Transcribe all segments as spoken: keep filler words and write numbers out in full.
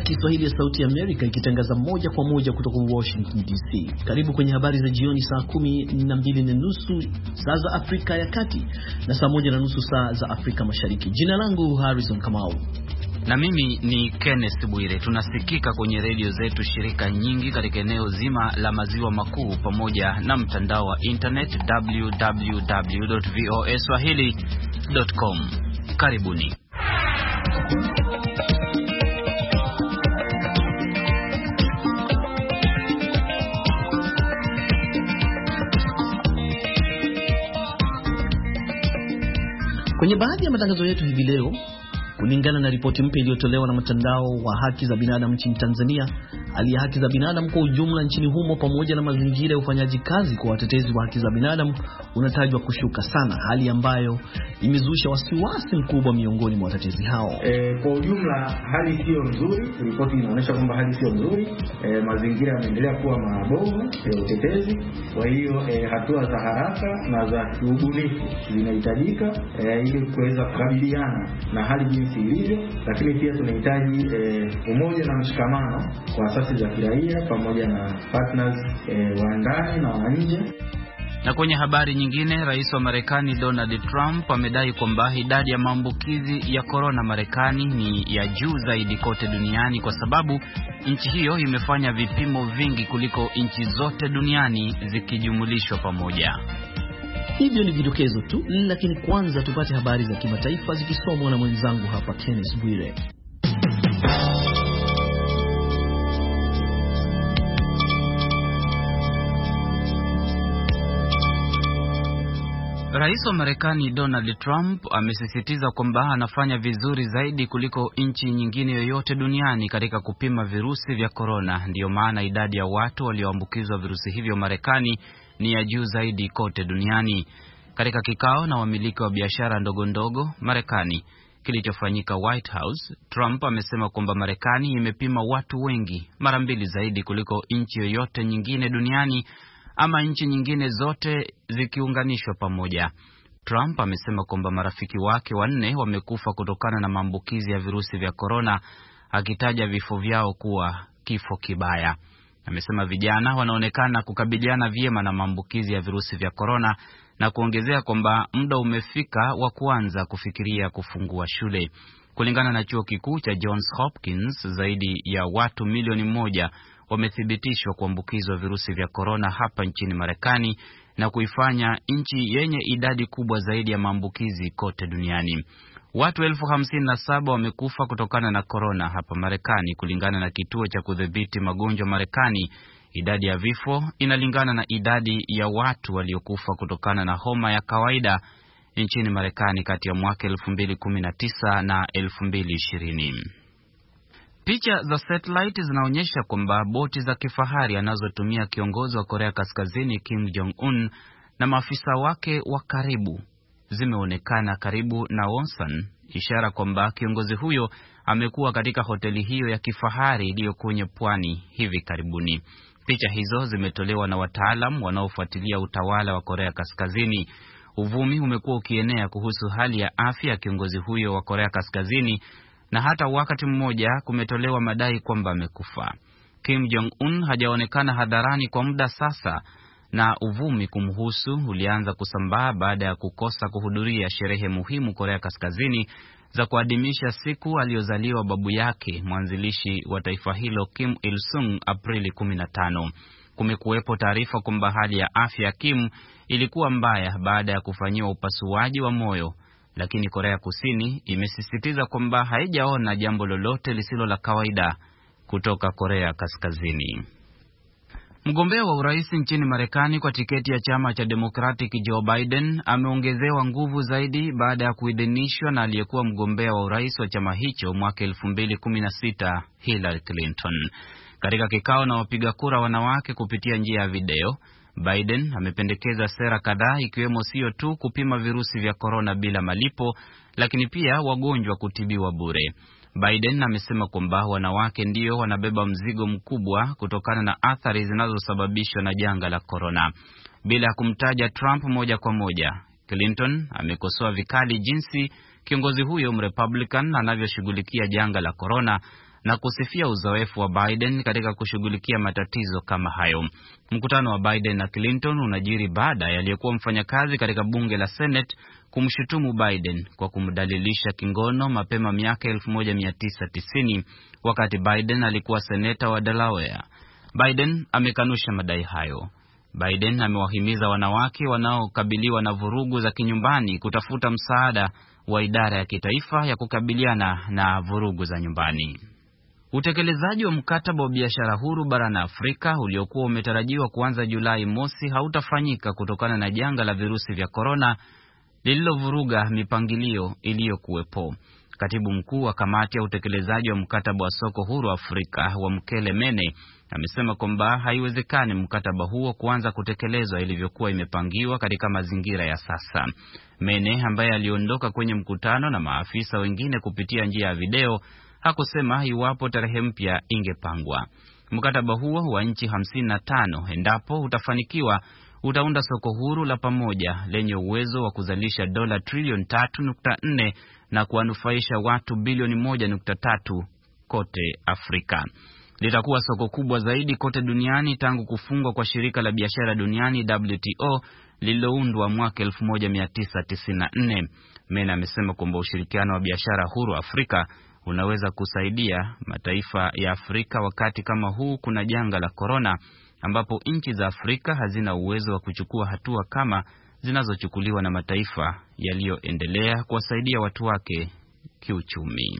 Kiswahili ya Sauti ya Amerika ikitangaza moja kwa moja kutoka Washington D C. Karibu kwenye habari za jioni, saa kumi na mbili na nusu saa za Afrika ya Kati na saa moja na nusu saa za Afrika Mashariki. Jina langu Harrison Kamau. Na mimi ni Kenneth Bwire. Tunasikika kwenye redio zetu shirika nyingi katika eneo zima la maziwa makuu pamoja na mtandao wa internet double-u double-u double-u dot voa swahili dot com. Karibuni. Kwenye baadhi ya matangazo yetu hivi leo, kulingana na ripoti mpya iliyotolewa na mtandao wa haki za binadamu nchini Tanzania, hali ya haki za binadamu kwa ujumla nchini humo pamoja na mazingira ya ufanyaji kazi kwa watetezi wa haki za binadamu unatajwa kushuka sana, hali ambayo imezusha wasiwasi mkubwa miongoni mwa watetezi hao. E, kwa ujumla hali sio nzuri. Ripoti inaonyesha kwamba hali sio nzuri. E, mazingira yanaendelea kuwa mabovu ya utetezi. Kwa hiyo e, hatua za haraka na za kiubunifu zinahitajika e, ili kuweza kukabiliana na hali jinsi ilivyo, lakini pia tunahitaji e, umoja na mshikamano kwa asasi za kiraia pamoja na partners e, wa ndani na wa nje. Na kwenye habari nyingine, Rais wa Marekani Donald Trump amedai kwamba idadi ya maambukizi ya corona Marekani ni ya juu zaidi kote duniani kwa sababu nchi hiyo imefanya vipimo vingi kuliko nchi zote duniani zikijumulishwa pamoja. Hivyo ni vidokezo tu, lakini kwanza tupate habari za kimataifa zikisomwa na mwenzangu hapa Kenneth Bwire. Rais wa Marekani Donald Trump amesisitiza kwamba anafanya vizuri zaidi kuliko nchi nyingine yoyote duniani katika kupima virusi vya corona. Ndiyo maana idadi ya watu walioambukizwa virusi hivyo Marekani ni ya juu zaidi kote duniani. Katika kikao na wamiliki wa biashara ndogo ndogo Marekani kilichofanyika White House, Trump amesema kwamba Marekani imepima watu wengi, mara mbili zaidi kuliko nchi yoyote nyingine duniani ama nchi nyingine zote zikiunganishwa pamoja. Trump amesema kwamba marafiki wake wanne wamekufa kutokana na maambukizi ya virusi vya corona, akitaja vifo vyao kuwa kifo kibaya. Amesema vijana wanaonekana kukabiliana vyema na maambukizi ya virusi vya corona na kuongezea kwamba muda umefika wa kuanza kufikiria kufungua shule. Kulingana na chuo kikuu cha Johns Hopkins, zaidi ya watu milioni moja wamethibitishwa kuambukizwa virusi vya corona hapa nchini Marekani na kuifanya nchi yenye idadi kubwa zaidi ya maambukizi kote duniani. Watu elfu hamsini na saba wamekufa kutokana na corona hapa Marekani kulingana na kituo cha kudhibiti magonjwa Marekani. Idadi ya vifo inalingana na idadi ya watu waliokufa kutokana na homa ya kawaida nchini Marekani kati ya mwaka elfu mbili kumi na tisa na elfu mbili ishirini. Picha za satellite zinaonyesha kwamba boti za kifahari anazotumia kiongozi wa Korea Kaskazini Kim Jong-un na maafisa wake wa karibu zimeonekana karibu na Wonsan, ishara kwamba kiongozi huyo amekuwa katika hoteli hiyo ya kifahari iliyo kwenye pwani hivi karibuni. Picha hizo zimetolewa na wataalam wanaofuatilia utawala wa Korea Kaskazini. Uvumi umekuwa ukienea kuhusu hali ya afya ya kiongozi huyo wa Korea Kaskazini na hata wakati mmoja kumetolewa madai kwamba amekufa. Kim Jong-un hajaonekana hadharani kwa muda sasa, na uvumi kumhusu ulianza kusambaa baada ya kukosa kuhudhuria sherehe muhimu Korea Kaskazini za kuadhimisha siku aliyozaliwa babu yake, mwanzilishi wa taifa hilo Kim Il-sung, Aprili kumi na tano. Kumekuwepo taarifa kwamba hali ya afya ya Kim ilikuwa mbaya baada ya kufanyiwa upasuaji wa moyo, lakini Korea Kusini imesisitiza kwamba haijaona jambo lolote lisilo la kawaida kutoka Korea Kaskazini. Mgombea wa urais nchini Marekani kwa tiketi ya chama cha Democratic Joe Biden ameongezewa nguvu zaidi baada ya kuidhinishwa na aliyekuwa mgombea wa urais wa chama hicho mwaka elfu mbili kumi na sita Hillary Clinton. Katika kikao na wapiga kura wanawake kupitia njia ya video, Biden amependekeza sera kadhaa ikiwemo sio tu kupima virusi vya corona bila malipo, lakini pia wagonjwa kutibiwa bure. Biden amesema kwamba wanawake ndio wanabeba mzigo mkubwa kutokana na athari zinazosababishwa na janga la corona. Bila kumtaja Trump moja kwa moja, Clinton amekosoa vikali jinsi kiongozi huyo mrepublican anavyoshughulikia janga la corona na kusifia uzoefu wa Biden katika kushughulikia matatizo kama hayo. Mkutano wa Biden na Clinton unajiri baada ya aliyekuwa mfanyakazi katika bunge la Senate kumshutumu Biden kwa kumdalilisha kingono mapema miaka elfu moja mia tisa tisini wakati Biden alikuwa seneta wa Delaware. Biden amekanusha madai hayo. Biden amewahimiza wanawake wanaokabiliwa na vurugu za kinyumbani kutafuta msaada wa idara ya kitaifa ya kukabiliana na vurugu za nyumbani. Utekelezaji wa mkataba wa biashara huru barani Afrika uliokuwa umetarajiwa kuanza Julai mosi hautafanyika kutokana na janga la virusi vya korona lililovuruga mipangilio iliyokuwepo. Katibu mkuu wa kamati ya utekelezaji wa mkataba wa soko huru Afrika wa Mkele Mene amesema kwamba haiwezekani mkataba huo kuanza kutekelezwa ilivyokuwa imepangiwa katika mazingira ya sasa. Mene ambaye aliondoka kwenye mkutano na maafisa wengine kupitia njia ya video hakusema iwapo tarehe mpya ingepangwa. Mkataba huo wa nchi hamsini na tano endapo utafanikiwa utaunda soko huru la pamoja lenye uwezo wa kuzalisha dola trilioni tatu nukta nne na kuwanufaisha watu bilioni moja nukta tatu kote Afrika. Litakuwa soko kubwa zaidi kote duniani tangu kufungwa kwa shirika la biashara duniani W T O lililoundwa mwaka elfu moja mia tisa tisini na nne. Mena amesema kwamba ushirikiano wa biashara huru Afrika unaweza kusaidia mataifa ya Afrika wakati kama huu kuna janga la korona, ambapo nchi za Afrika hazina uwezo wa kuchukua hatua kama zinazochukuliwa na mataifa yaliyoendelea kuwasaidia watu wake kiuchumi.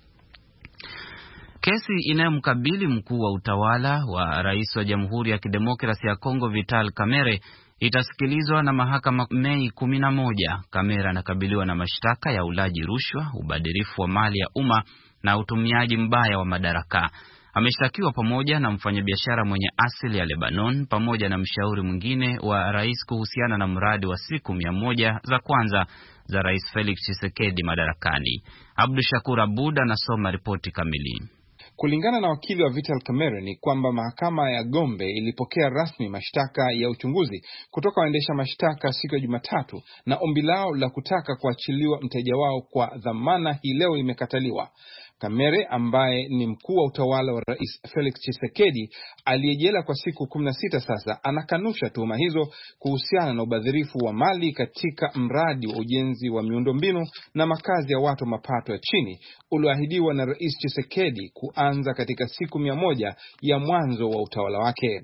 Kesi inayomkabili mkuu wa utawala wa rais wa Jamhuri ya Kidemokrasia ya Kongo Vital Kamerhe itasikilizwa na mahakama Mei kumi na moja. Kamerhe anakabiliwa na mashtaka ya ulaji rushwa, ubadhirifu wa mali ya umma na utumiaji mbaya wa madaraka. Ameshtakiwa pamoja na mfanyabiashara mwenye asili ya Lebanon pamoja na mshauri mwingine wa rais kuhusiana na mradi wa siku mia moja za kwanza za Rais Felix Tshisekedi madarakani. Abdu Shakur Abud anasoma ripoti kamili. Kulingana na wakili wa Vital Kamerhe ni kwamba mahakama ya Gombe ilipokea rasmi mashtaka ya uchunguzi kutoka waendesha mashtaka siku ya Jumatatu, na ombi lao la kutaka kuachiliwa mteja wao kwa dhamana hii leo imekataliwa. Kamerhe ambaye ni mkuu wa utawala wa Rais Felix Tshisekedi aliyejela kwa siku kumi na sita sasa anakanusha tuhuma hizo kuhusiana na ubadhirifu wa mali katika mradi wa ujenzi wa miundombinu na makazi ya watu mapato ya chini ulioahidiwa na Rais Tshisekedi kuanza katika siku mia moja ya mwanzo wa utawala wake.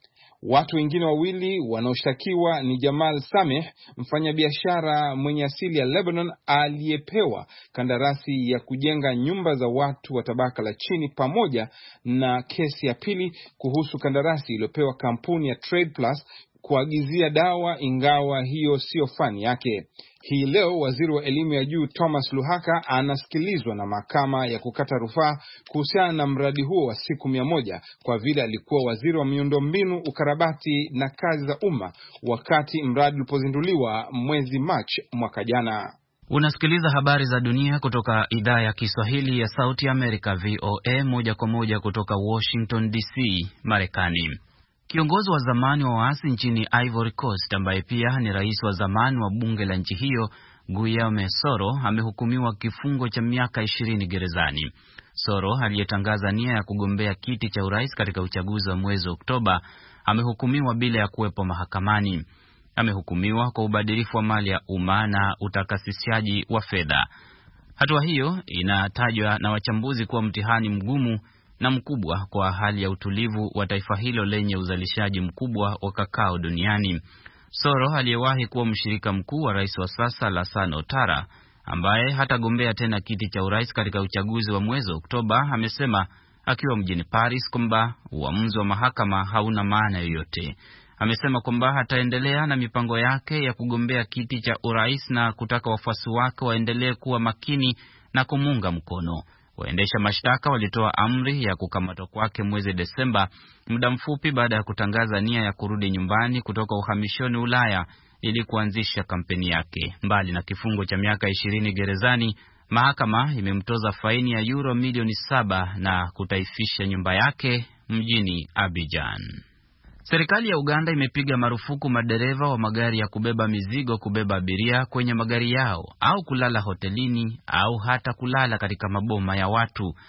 Watu wengine wawili wanaoshtakiwa ni Jamal Sameh, mfanyabiashara mwenye asili ya Lebanon aliyepewa kandarasi ya kujenga nyumba za watu wa tabaka la chini, pamoja na kesi ya pili kuhusu kandarasi iliyopewa kampuni ya Trade Plus kuagizia dawa, ingawa hiyo sio fani yake. Hii leo waziri wa elimu ya juu Thomas Luhaka anasikilizwa na mahakama ya kukata rufaa kuhusiana na mradi huo wa siku mia moja kwa vile alikuwa waziri wa miundombinu, ukarabati na kazi za umma wakati mradi ulipozinduliwa mwezi Machi mwaka jana. Unasikiliza habari za dunia kutoka idhaa ya Kiswahili ya Sauti Amerika V O A moja kwa moja kutoka Washington D C, Marekani. Kiongozi wa zamani wa waasi nchini Ivory Coast ambaye pia ni rais wa zamani wa bunge la nchi hiyo, Guillaume Soro, amehukumiwa kifungo cha miaka ishirini gerezani. Soro aliyetangaza nia ya kugombea kiti cha urais katika uchaguzi wa mwezi Oktoba amehukumiwa bila ya kuwepo mahakamani. Amehukumiwa kwa ubadhirifu wa mali ya umma na utakasishaji wa fedha. Hatua hiyo inatajwa na wachambuzi kuwa mtihani mgumu na mkubwa kwa hali ya utulivu wa taifa hilo lenye uzalishaji mkubwa wa kakao duniani. Soro aliyewahi kuwa mshirika mkuu wa rais wa sasa Alassane Ouattara, ambaye hatagombea tena kiti cha urais katika uchaguzi wa mwezi Oktoba, amesema akiwa mjini Paris kwamba uamuzi wa mahakama hauna maana yoyote. Amesema kwamba hataendelea na mipango yake ya kugombea kiti cha urais na kutaka wafuasi wake waendelee kuwa makini na kumunga mkono. Waendesha mashtaka walitoa amri ya kukamatwa kwake mwezi Desemba, muda mfupi baada ya kutangaza nia ya kurudi nyumbani kutoka uhamishoni Ulaya ili kuanzisha kampeni yake. Mbali na kifungo cha miaka ishirini gerezani, mahakama imemtoza faini ya euro milioni saba na kutaifisha nyumba yake mjini Abidjan. Serikali ya Uganda imepiga marufuku madereva wa magari ya kubeba mizigo kubeba abiria kwenye magari yao au kulala hotelini au hata kulala katika maboma ya watu.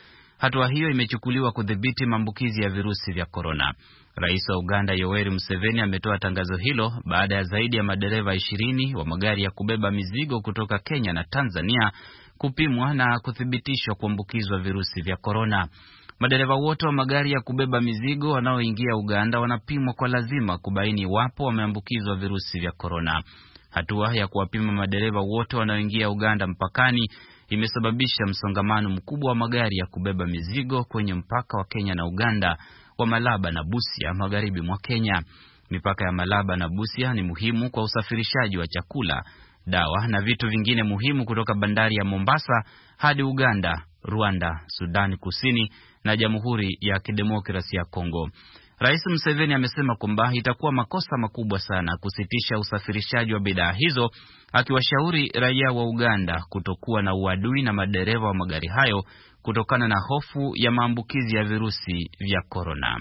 Hatua hiyo imechukuliwa kudhibiti maambukizi ya virusi vya korona. Rais wa Uganda Yoweri Museveni ametoa tangazo hilo baada ya zaidi ya madereva ishirini wa magari ya kubeba mizigo kutoka Kenya na Tanzania kupimwa na kuthibitishwa kuambukizwa virusi vya korona. Madereva wote wa magari ya kubeba mizigo wanaoingia Uganda wanapimwa kwa lazima kubaini iwapo wameambukizwa virusi vya korona. Hatua ya kuwapima madereva wote wanaoingia Uganda mpakani imesababisha msongamano mkubwa wa magari ya kubeba mizigo kwenye mpaka wa Kenya na Uganda wa Malaba na Busia magharibi mwa Kenya. Mipaka ya Malaba na Busia ni muhimu kwa usafirishaji wa chakula, dawa na vitu vingine muhimu kutoka bandari ya Mombasa hadi Uganda, Rwanda, Sudani Kusini na Jamhuri ya Kidemokrasia ya Kongo. Rais Museveni amesema kwamba itakuwa makosa makubwa sana kusitisha usafirishaji wa bidhaa hizo, akiwashauri raia wa Uganda kutokuwa na uadui na madereva wa magari hayo kutokana na hofu ya maambukizi ya virusi vya korona.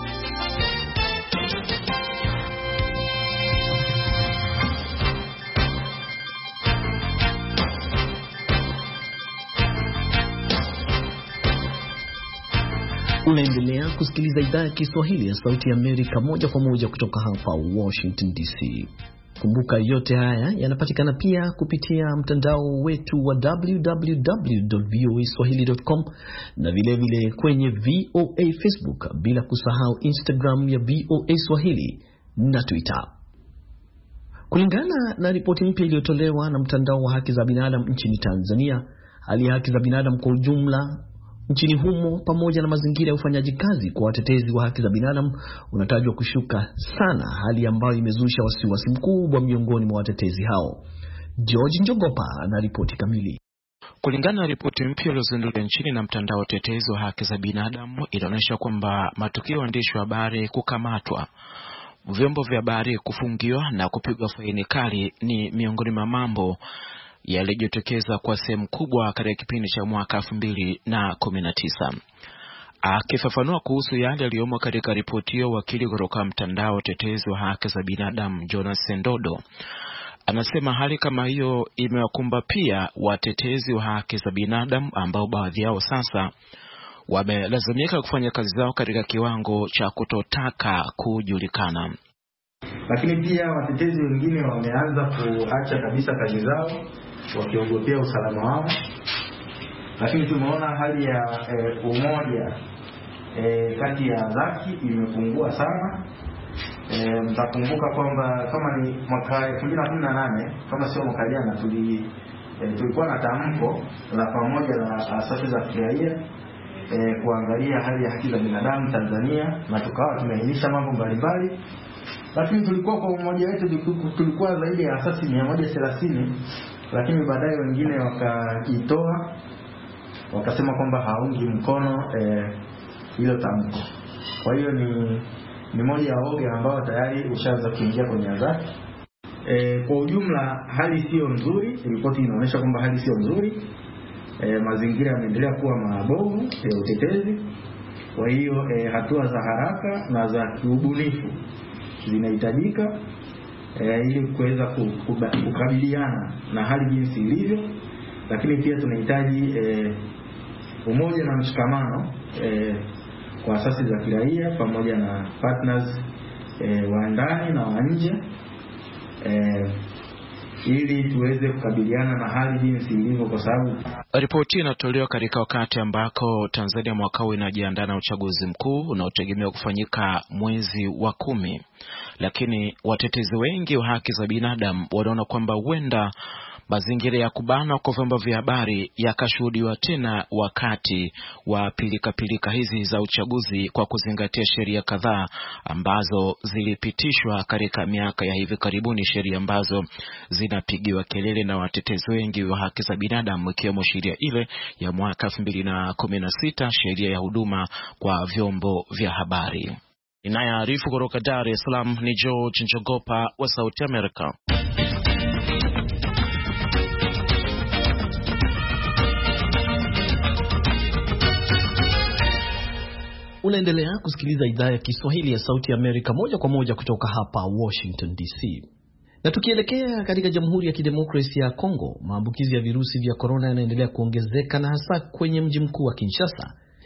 Unaendelea kusikiliza idhaa ya Kiswahili ya Sauti ya Amerika moja kwa moja kutoka hapa Washington D C. Kumbuka yote haya yanapatikana pia kupitia mtandao wetu wa w w w dot voa swahili dot com na vile vile kwenye V O A Facebook, bila kusahau Instagram ya V O A Swahili na Twitter. Kulingana na ripoti mpya iliyotolewa na mtandao wa haki za binadamu nchini Tanzania, hali ya haki za binadamu kwa ujumla nchini humo pamoja na mazingira ya ufanyaji kazi kwa watetezi wa haki za binadamu unatajwa kushuka sana, hali ambayo imezusha wasiwasi mkubwa miongoni mwa watetezi hao. George Njogopa ana ripoti kamili. Kulingana na ripoti mpya iliyozinduliwa nchini na mtandao wa utetezi wa haki za binadamu, inaonyesha kwamba matukio ya waandishi wa habari kukamatwa, vyombo vya habari kufungiwa na kupigwa faini kali ni miongoni mwa mambo yalijitokeza kwa sehemu kubwa katika kipindi cha mwaka elfu mbili na kumi na tisa. Akifafanua kuhusu yale yaliyomo katika ripoti hiyo, wakili kutoka mtandao wa tetezi wa haki za binadamu Jonas Sendodo anasema hali kama hiyo imewakumba pia watetezi wa haki za binadamu ambao baadhi yao sasa wamelazimika kufanya kazi zao katika kiwango cha kutotaka kujulikana. Lakini pia watetezi wengine wameanza kuacha kabisa kazi zao wakiogopea usalama wao. Lakini tumeona hali ya e, umoja e, kati ya zaki imepungua sana. E, mtakumbuka kwamba kama ni mwaka elfu mbili na kumi na nane kama sio mwaka jana tuli e, tulikuwa na tamko la pamoja la asasi za kiraia e, kuangalia hali ya haki za binadamu Tanzania, na tukawa tumeainisha mambo mbalimbali. Lakini tulikuwa kwa umoja wetu tulikuwa zaidi ya asasi mia moja thelathini, lakini baadaye wengine wakajitoa wakasema kwamba haungi mkono hilo eh, tamko. Kwa hiyo ni ni moja ya oge ambao tayari ushaanza kuingia kwenye adhabu. Eh, kwa ujumla hali sio nzuri, ripoti inaonyesha kwamba hali sio nzuri. Eh, mazingira yameendelea kuwa mabovu ya utetezi. Kwa hiyo eh, hatua za haraka na za kiubunifu zinahitajika e, ili kuweza kukabiliana na hali jinsi ilivyo. Lakini pia tunahitaji e, umoja na mshikamano e, kwa asasi za kiraia pamoja na partners e, wa ndani na wa nje e, ili tuweze kukabiliana na hali jinsi ilivyo, kwa sababu ripoti inatolewa katika wakati ambako Tanzania mwaka huu inajiandaa na uchaguzi mkuu unaotegemewa kufanyika mwezi wa kumi. Lakini watetezi wengi wa haki za binadamu wanaona kwamba huenda mazingira ya kubanwa kwa vyombo vya habari yakashuhudiwa tena wakati wa pilika pilika hizi za uchaguzi, kwa kuzingatia sheria kadhaa ambazo zilipitishwa katika miaka ya hivi karibuni, sheria ambazo zinapigiwa kelele na watetezi wengi wa haki za binadamu, ikiwemo sheria ile ya mwaka elfu mbili na kumi na sita, sheria ya huduma kwa vyombo vya habari. Inayoarifu kutoka Dar es Salaam ni George Njogopa wa Sauti Amerika. Unaendelea kusikiliza idhaa ya Kiswahili ya Sauti ya Amerika moja kwa moja kutoka hapa Washington D C. Na tukielekea katika Jamhuri ya Kidemokrasia ya Kongo, maambukizi ya virusi vya korona yanaendelea kuongezeka, na hasa kwenye mji mkuu wa Kinshasa,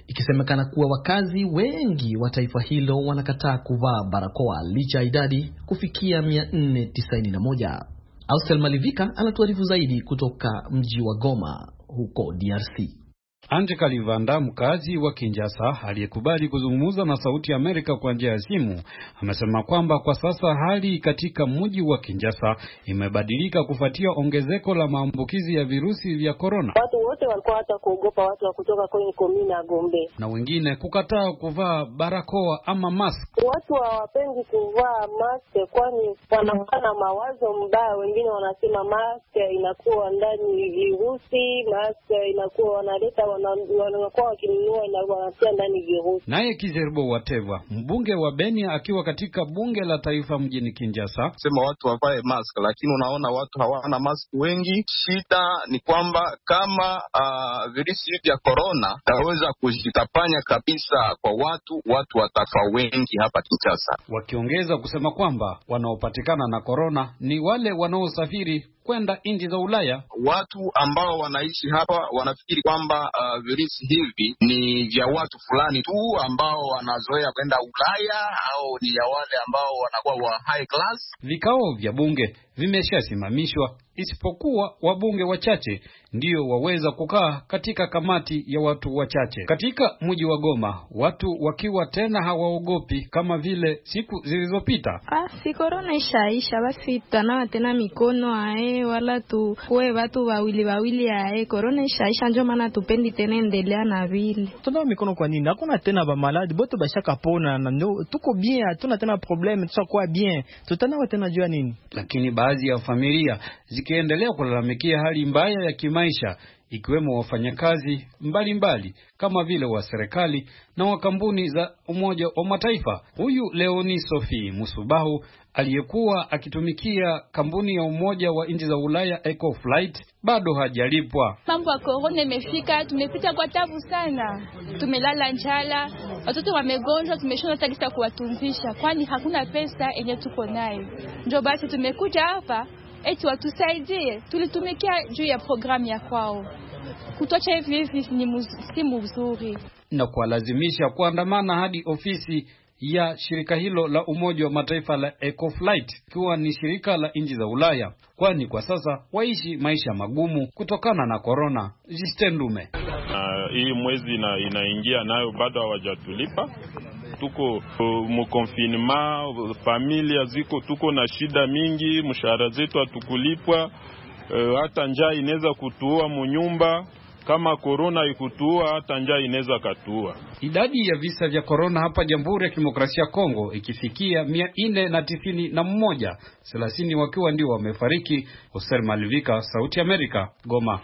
ikisemekana kuwa wakazi wengi wa taifa hilo wanakataa kuvaa barakoa licha idadi kufikia mia nne tisini na moja. Austel Malivika anatuarifu zaidi kutoka mji wa Goma huko D R C. Anje Kalivanda, mkazi wa Kinshasa aliyekubali kuzungumza na Sauti ya Amerika kwa njia ya simu, amesema kwamba kwa sasa hali katika mji wa Kinshasa imebadilika kufuatia ongezeko la maambukizi ya virusi vya corona. Watu wote walikuwa hata kuogopa watu wa kutoka kwenye komini ya Gombe, na wengine kukataa kuvaa barakoa ama mask. Watu hawapendi kuvaa mask kwani wanakuwa na mawazo mbaya. Wengine wanasema mask inakuwa ndani virusi, mask inakuwa wanaleta wanakuwa wakinunua na wanatia ndani virusi. Naye Kizerbo Wateva, mbunge wa Beni, akiwa katika bunge la taifa mjini Kinshasa, sema watu wavae mask, lakini unaona watu hawana mask wengi. Shida ni kwamba kama uh, virusi vya corona taweza kujitapanya kabisa kwa watu, watu watafa wengi hapa Kinshasa. Wakiongeza kusema kwamba wanaopatikana na corona ni wale wanaosafiri kwenda nchi za Ulaya. Watu ambao wanaishi hapa wanafikiri kwamba uh, virusi hivi ni vya watu fulani tu ambao wanazoea kwenda Ulaya au ni ya wale ambao wanakuwa wa high class. Vikao vya bunge vimeshasimamishwa isipokuwa wabunge wachache ndio waweza kukaa katika kamati ya watu wachache. Katika mji wa Goma, watu wakiwa tena hawaogopi kama vile siku zilizopita. Ah, si corona ishaisha, basi tutanawa tena mikono ae, wala tu kuwe watu wawili wawili ae. Corona ishaisha, ndio maana tupendi tena endelea na vile. Tunawa mikono kwa nini? Hakuna tena ba maladi, bote bashaka pona na ndio tuko bien, hatuna tena problem, tutakuwa bien. Tutanawa tena jua nini? Lakini baadhi ya familia zikiendelea kulalamikia hali mbaya ya kimaisha, ikiwemo wafanyakazi mbalimbali kama vile wa serikali na wa kampuni za Umoja wa Mataifa. Huyu Leoni Sophie Musubahu aliyekuwa akitumikia kampuni ya Umoja wa Nchi za Ulaya Ecoflight bado hajalipwa. Mambo ya corona imefika, tumepita kwa tabu sana. Tumelala njala, watoto wamegonjwa, tumeshona tagisa kuwatunzisha kwani hakuna pesa yenye tuko nayo. Ndio basi tumekuja hapa eti watusaidie, tulitumikia juu ya programu ya kwao. Kutocha hivi hivi ni si mzuri. Na kuwalazimisha kuandamana hadi ofisi ya shirika hilo la Umoja wa Mataifa la Ecoflight, ikiwa ni shirika la nchi za Ulaya, kwani kwa sasa waishi maisha magumu kutokana na corona. Jistendume. Uh, hii mwezi ina, inaingia nayo bado hawajatulipa. Tuko uh, mkonfinema, familia ziko, tuko na shida mingi, mshahara zetu hatukulipwa, uh, hata njaa inaweza kutuua munyumba. Kama corona ikutua, hata njaa inaweza katua. Idadi ya visa vya corona hapa Jamhuri ya Kidemokrasia ya Kongo ikifikia mia nne na tisini na mmoja, thelathini wakiwa ndio wamefariki. Hoser Malivika, Sauti Amerika, Goma.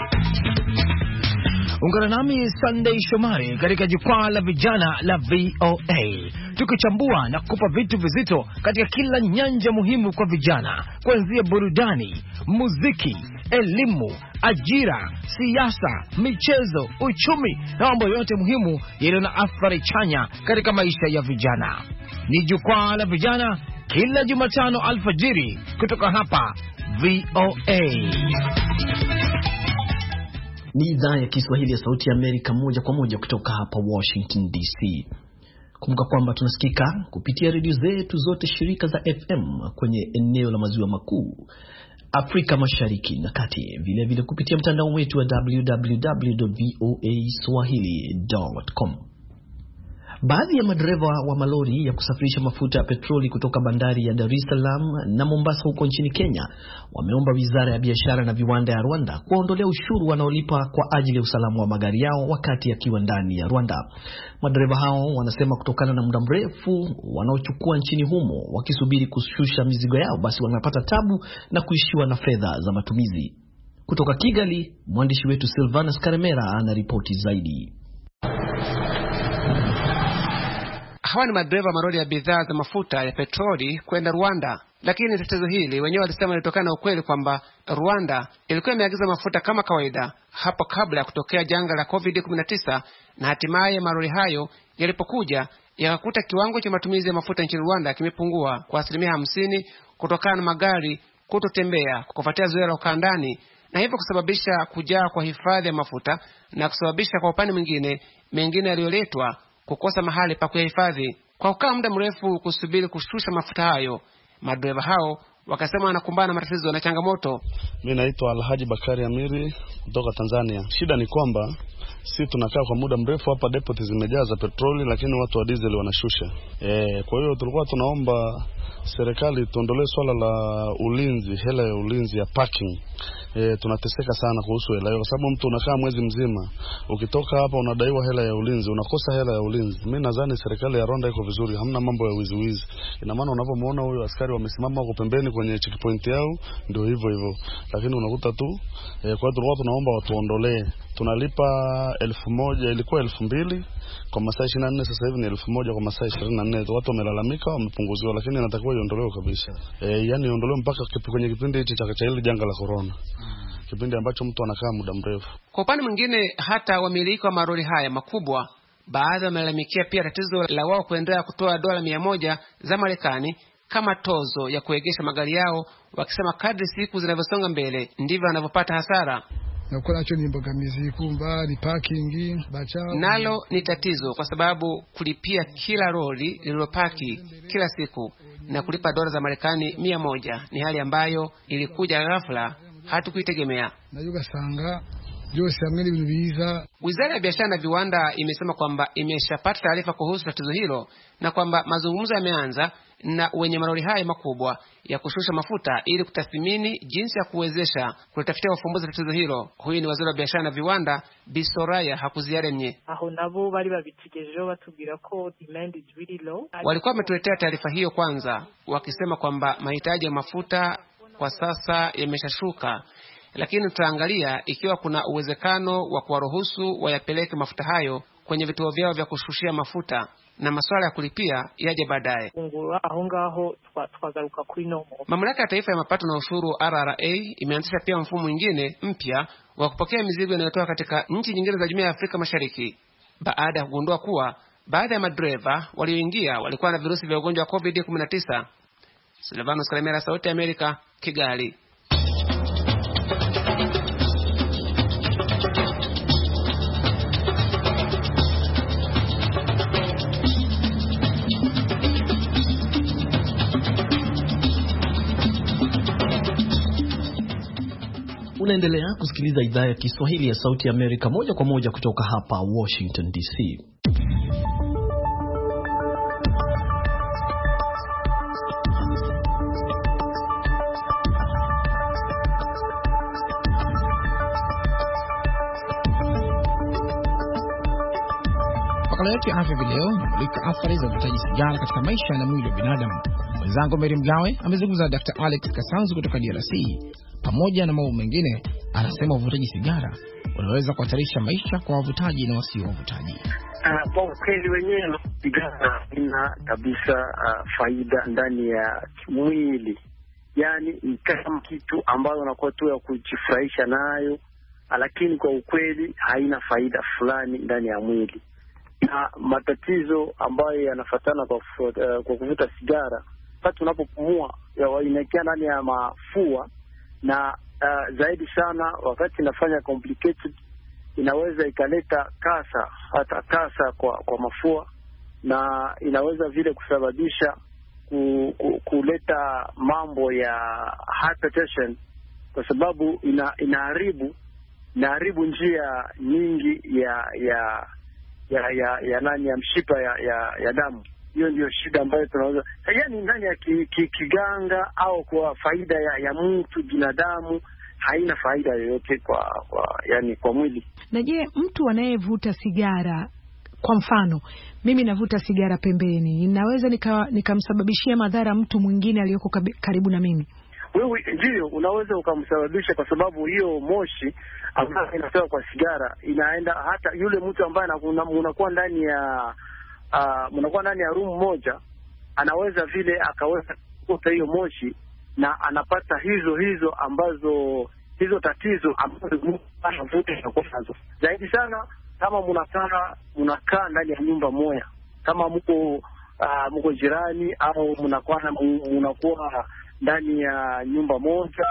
Ungana nami Sunday Shomari katika jukwaa la vijana la V O A, tukichambua na kukupa vitu vizito katika kila nyanja muhimu kwa vijana, kuanzia burudani, muziki, elimu, ajira, siasa, michezo, uchumi na mambo yote muhimu yaliyo na athari chanya katika maisha ya vijana. Ni jukwaa la vijana kila Jumatano alfajiri kutoka hapa V O A. Ni idhaa ya Kiswahili ya Sauti ya Amerika, moja kwa moja kutoka hapa Washington D C. Kumbuka kwamba tunasikika kupitia redio zetu zote shirika za F M kwenye eneo la maziwa makuu, Afrika Mashariki na Kati, vile vile kupitia mtandao wetu wa w w w dot v o a swahili dot com. Baadhi ya madereva wa malori ya kusafirisha mafuta ya petroli kutoka bandari ya Dar es Salaam na Mombasa huko nchini Kenya wameomba Wizara ya Biashara na Viwanda ya Rwanda kuondolea ushuru wanaolipa kwa ajili ya usalama wa magari yao wakati yakiwa ndani ya Rwanda. Madereva hao wanasema kutokana na muda mrefu wanaochukua nchini humo wakisubiri kushusha mizigo yao, basi wanapata tabu na kuishiwa na fedha za matumizi. Kutoka Kigali, mwandishi wetu Silvanus Karemera ana ripoti zaidi. Hawa ni madereva malori ya bidhaa za mafuta ya petroli kwenda Rwanda. Lakini tatizo hili wenyewe walisema litokana na ukweli kwamba Rwanda ilikuwa imeagiza mafuta kama kawaida hapo kabla ya kutokea janga la covid kumi na tisa, na hatimaye malori hayo yalipokuja yakakuta kiwango cha matumizi ya mafuta nchini Rwanda kimepungua kwa asilimia hamsini kutokana na magari kutotembea kufuatia zoezi la ukandani na hivyo kusababisha kujaa kwa hifadhi ya mafuta na kusababisha kwa upande mwingine mengine yaliyoletwa kukosa mahali pa kuyahifadhi. Kwa kukaa muda mrefu kusubiri kushusha mafuta hayo, madereva hao wakasema wanakumbana matatizo na changamoto. Mimi naitwa Alhaji Bakari Amiri kutoka Tanzania. Shida ni kwamba si tunakaa kwa muda mrefu hapa, depot zimejaza petroli lakini watu wa diesel wanashusha. Eh, kwa hiyo tulikuwa tunaomba serikali tuondolee swala la ulinzi, hela ya ulinzi ya parking. Eh, tunateseka sana kuhusu hela hiyo kwa sababu mtu unakaa mwezi mzima, ukitoka hapa unadaiwa hela ya ulinzi, unakosa hela ya ulinzi. Mimi nadhani serikali ya Rwanda iko vizuri, hamna mambo ya wizi wizi. Ina maana unapomuona huyo askari wamesimama huko pembeni kwenye checkpoint yao ndio hivyo hivyo. Lakini unakuta tu eh, kwa hiyo tulikuwa tunaomba watuondolee. Tunalipa elfu moja, ilikuwa elfu mbili kwa masaa ishirini na nne, sasa hivi ni elfu moja kwa masaa ishirini na nne. Watu wamelalamika, wamepunguziwa, lakini inatakiwa iondolewe kabisa. Eh, yani iondolewe mpaka kwenye kipindi hichi cha hili janga la corona. Kipindi ambacho mtu anakaa muda mrefu. Kwa upande mwingine, hata wamiliki wa maroli haya makubwa baadhi wamelalamikia pia tatizo la wao kuendelea kutoa dola mia moja za Marekani kama tozo ya kuegesha magari yao, wakisema kadri siku zinavyosonga mbele ndivyo wanavyopata hasara. Na kwa nacho ni mbogamizi kumba ni parking bacha. Nalo ni tatizo kwa sababu kulipia kila lori lililopaki kila siku na kulipa dola za Marekani mia moja ni hali ambayo ilikuja ghafla, hatukuitegemea. Na yuga sanga Jose ameli bibiza. Wizara ya Biashara na Viwanda imesema kwamba imeshapata taarifa kuhusu tatizo hilo na kwamba mazungumzo yameanza na wenye maroli haya makubwa ya kushusha mafuta ili kutathmini jinsi ya kuwezesha kulitafutia ufumbuzi tatizo hilo. Huyu ni Waziri wa Biashara na Viwanda Bisoraya Hakuziyaremye. Aho nabo bali babitigejeho batubwira ko demand is really low. Walikuwa wametuletea taarifa hiyo kwanza wakisema kwamba mahitaji ya mafuta kwa sasa yameshashuka, lakini tutaangalia ikiwa kuna uwezekano wa kuwaruhusu wayapeleke mafuta hayo kwenye vituo vyao vya kushushia mafuta na masuala ya kulipia yaje baadaye. Mamlaka ya Taifa ya Mapato na Ushuru R R A imeanzisha pia mfumo mwingine mpya wa kupokea mizigo inayotoka katika nchi nyingine za Jumuiya ya Afrika Mashariki baada ya kugundua kuwa baadhi ya madereva walioingia walikuwa na virusi vya ugonjwa wa COVID kumi na tisa. Silvanus Kalemera, Sauti ya Amerika, Kigali. Unaendelea kusikiliza idhaa ya Kiswahili ya Sauti ya Amerika moja kwa moja kutoka hapa Washington D C. Makala yetu ya afya video inamulika athari za uvutaji sigara katika maisha na mwili wa binadamu. Mwenzangu Mary Mgawe amezungumza na Daktari Alex Kasanzu kutoka D R C. Pamoja na mambo mengine, anasema uvutaji sigara unaweza kuhatarisha maisha kwa wavutaji na wasio wavutaji. Uh, kwa kweli wenyewe sigara ina kabisa uh, faida ndani ya mwili. Yaani ni kama kitu ambayo unakuwa tu ya kujifurahisha nayo, lakini kwa ukweli haina faida fulani ndani ya mwili. Na matatizo ambayo yanafuatana kwa uh, kwa kuvuta sigara, wakati unapopumua inaingia ndani ya mafua, na uh, zaidi sana wakati inafanya complicated inaweza ikaleta kasa, hata kasa kwa kwa mafua, na inaweza vile kusababisha ku, ku, kuleta mambo ya hypertension, kwa sababu ina inaharibu inaharibu njia nyingi ya ya ya ya, ya nani ya mshipa ya ya, ya damu. Hiyo ndio shida ambayo tunaweza yaani ndani ya ki, ki, kiganga au kwa faida ya, ya mtu binadamu haina faida yoyote kwa kwa yani kwa mwili. Na je, mtu anayevuta sigara, kwa mfano mimi navuta sigara pembeni, inaweza nikamsababishia nika madhara mtu mwingine aliyoko karibu na mimi? Wewe ndio unaweza ukamsababisha, kwa sababu hiyo moshi ambayo inatoka kwa sigara inaenda hata yule mtu ambaye unakuwa ndani ya uh, mnakuwa ndani ya room moja, anaweza vile akaweza kukuta hiyo moshi na anapata hizo hizo ambazo hizo tatizo ambazo anavuta na kufanzo. Zaidi sana kama mnakaa mnakaa ndani ya nyumba moja, kama mko uh, mko jirani au mnakuwa mnakuwa ndani ya nyumba moja,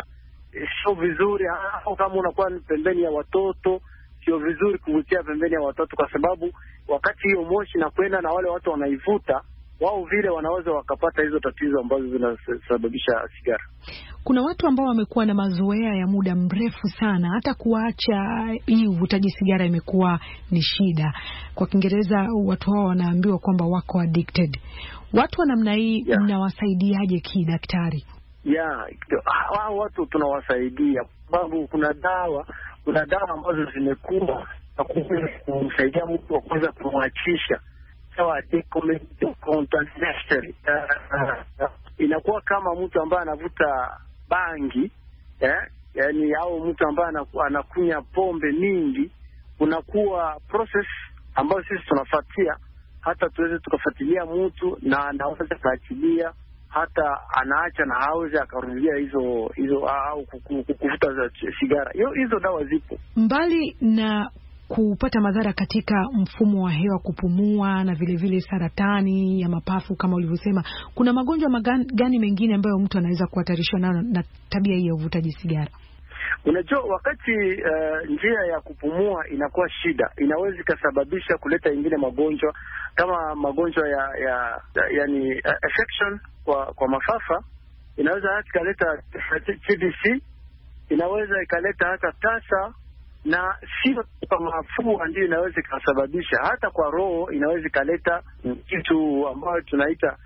sio vizuri, au kama unakuwa pembeni ya watoto sio vizuri kuvutia pembeni ya watoto, kwa sababu wakati hiyo moshi na kwenda na wale watu wanaivuta, wao vile wanaweza wakapata hizo tatizo ambazo zinasababisha sigara. Kuna watu ambao wamekuwa na mazoea ya muda mrefu sana, hata kuacha hii uvutaji sigara imekuwa ni shida. Kwa Kiingereza watu hao wanaambiwa kwamba wako addicted. Watu wa namna hii yeah. Mnawasaidiaje kidaktari? Yeah, hao watu tunawasaidia sababu kuna dawa, kuna dawa ambazo zimekuwa na kumsaidia mtu wa kuweza kumwachisha. Sawa, decontamination. Inakuwa kama mtu ambaye anavuta bangi, eh, yani au mtu ambaye anakunya pombe mingi, unakuwa process ambayo sisi tunafuatia hata tuweze tukafuatilia mtu na anaweza kaachilia, hata anaacha na hawezi akarudia hizo hizo au kuvuta za sigara. Hiyo hizo dawa zipo. Mbali na kupata madhara katika mfumo wa hewa, kupumua na vile vile saratani ya mapafu kama ulivyosema, kuna magonjwa magani mengine ambayo mtu anaweza kuhatarishwa nayo na tabia hii ya uvutaji sigara? Unajua, wakati uh, njia ya kupumua inakuwa shida, inaweza kusababisha kuleta ingine magonjwa kama magonjwa ya ya yani uh, infection kwa kwa mafafa, inaweza hata ikaleta T B C, inaweza ikaleta hata tasa, na sio kwa mafua ndio inaweza kusababisha, hata kwa roho inaweza ikaleta kitu ambayo tunaita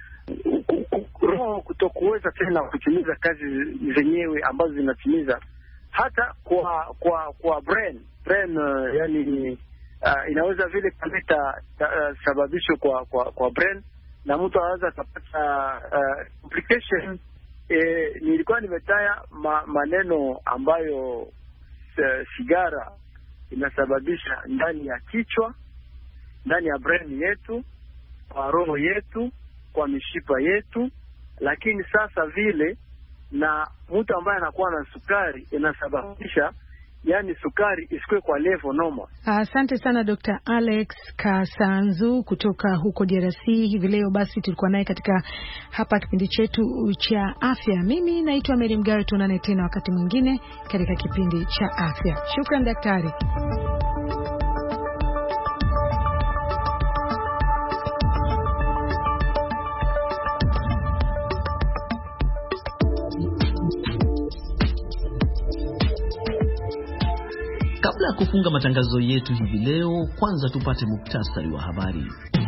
roho kutokuweza tena kutimiza kazi zenyewe ambazo zinatimiza. Hata kwa kwa kwa brain brain uh, yani uh, inaweza vile kuleta uh, sababisho kwa kwa kwa brain, na mtu anaweza kupata uh, complication. Eh, nilikuwa nimetaya ma, maneno ambayo uh, sigara inasababisha ndani ya kichwa, ndani ya brain yetu, kwa roho yetu, kwa mishipa yetu, lakini sasa vile na mtu ambaye anakuwa na sukari inasababisha yani sukari isikwe kwa level normal. Asante sana Doctor Alex Kasanzu kutoka huko D R C. Hivi leo basi tulikuwa naye katika hapa kipindi chetu cha afya. Mimi naitwa Mary Mgawe, tuonane tena wakati mwingine katika kipindi cha afya. Shukran daktari. Kabla ya kufunga matangazo yetu hivi leo, kwanza tupate muktasari wa habari.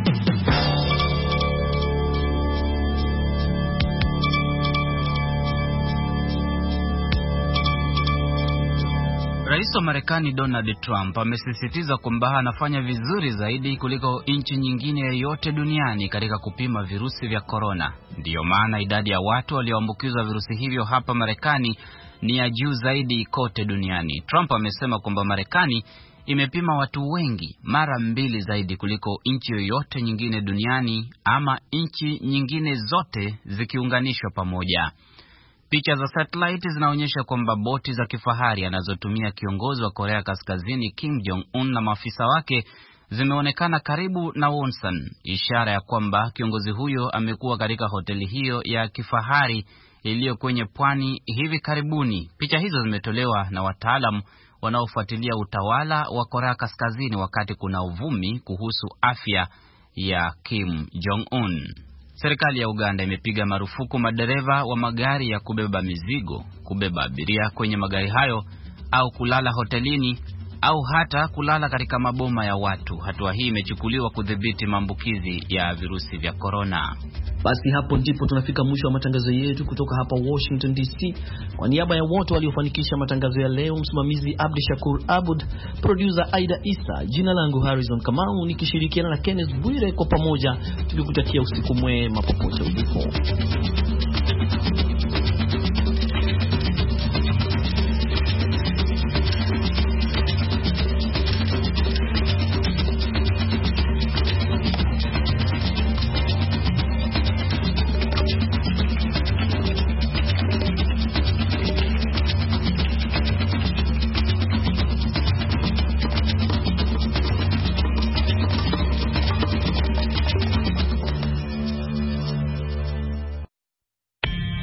Rais wa Marekani Donald Trump amesisitiza kwamba anafanya vizuri zaidi kuliko nchi nyingine yoyote duniani katika kupima virusi vya korona. Ndiyo maana idadi ya watu walioambukizwa virusi hivyo hapa Marekani ni ya juu zaidi kote duniani. Trump amesema kwamba Marekani imepima watu wengi mara mbili zaidi kuliko nchi yoyote nyingine duniani ama nchi nyingine zote zikiunganishwa pamoja. Picha za satellite zinaonyesha kwamba boti za kifahari anazotumia kiongozi wa Korea Kaskazini Kim Jong-un na maafisa wake zimeonekana karibu na Wonsan, ishara ya kwamba kiongozi huyo amekuwa katika hoteli hiyo ya kifahari iliyo kwenye pwani hivi karibuni. Picha hizo zimetolewa na wataalamu wanaofuatilia utawala wa Korea Kaskazini wakati kuna uvumi kuhusu afya ya Kim Jong-un. Serikali ya Uganda imepiga marufuku madereva wa magari ya kubeba mizigo kubeba abiria kwenye magari hayo au kulala hotelini au hata kulala katika maboma ya watu. Hatua hii imechukuliwa kudhibiti maambukizi ya virusi vya korona. Basi hapo ndipo tunafika mwisho wa matangazo yetu kutoka hapa Washington D C. Kwa niaba ya wote waliofanikisha matangazo ya leo, msimamizi Abdi Shakur Abud, producer Aida Isa, jina langu Harrison Kamau nikishirikiana na Kenneth Bwire, kwa pamoja tukikutakia usiku mwema popote ulipo.